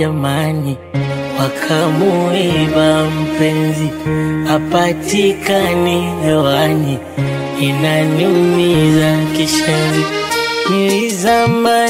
jamani, wakamuiba mpenzi, hapatikani hewani, inaniumiza kishenzi. Nilizama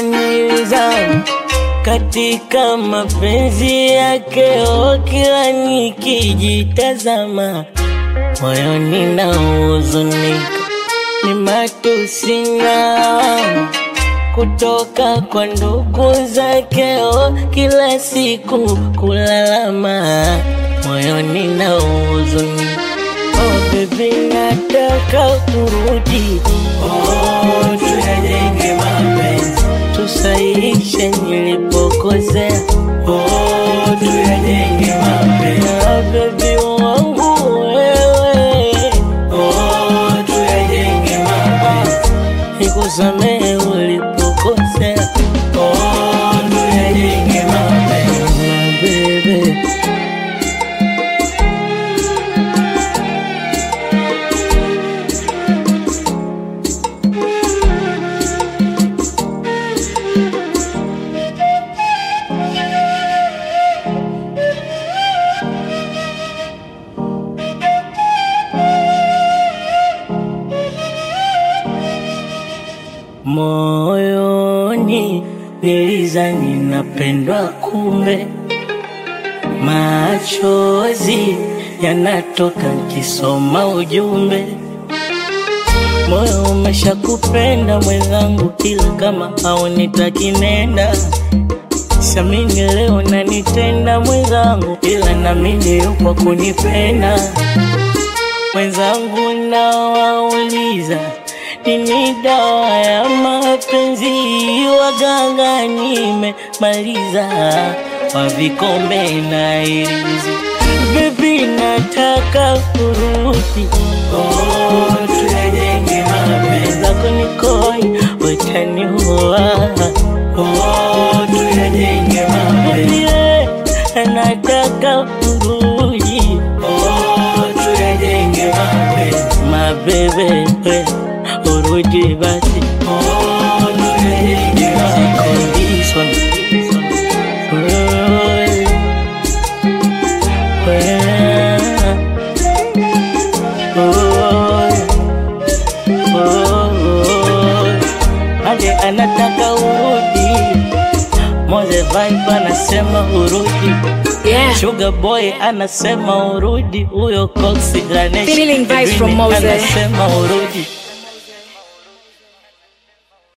katika mapenzi yake, kila nikijitazama moyoni nahuzunika. Ni matusi na kutoka kwa ndugu zake, kila siku kulalama moyoni nahuzunika. Baby nataka urudi, tuyajenge mapenzi, tusahihishe nilipokosea. Tuyajenge mapenzi, baby wangu wewe. Tuyajenge mapenzi, nikusamehe ulipokosea. Tuyajenge mapenzi, baby. Moyoni nilizani napendwa, kumbe machozi yanatoka kisoma ujumbe. Moyo umeshakupenda mwenzangu, kila kama haunitaki nenda. Siamini leo nanitenda mwenzangu, ila naamini yupo kunipenda. Mwenzangu nawauliza, nini dawa ya mapenzi? Waganga nimemaliza, wa vikombe na irizi. Baby nataka urudi, tuyajenge mapenzi, zako nikoi utaniua. Tuyajenge mapenzi, nataka urudi, tuyajenge mapenzi, my baby. Urudi basi, tuyajenge mapenzi. Ade anataka urudi, Moze Vibe anasema urudi, yeah. Sugar Boy anasema urudi, uyo Coxy Ganesh Feeling vibes from Moze anasema urudi.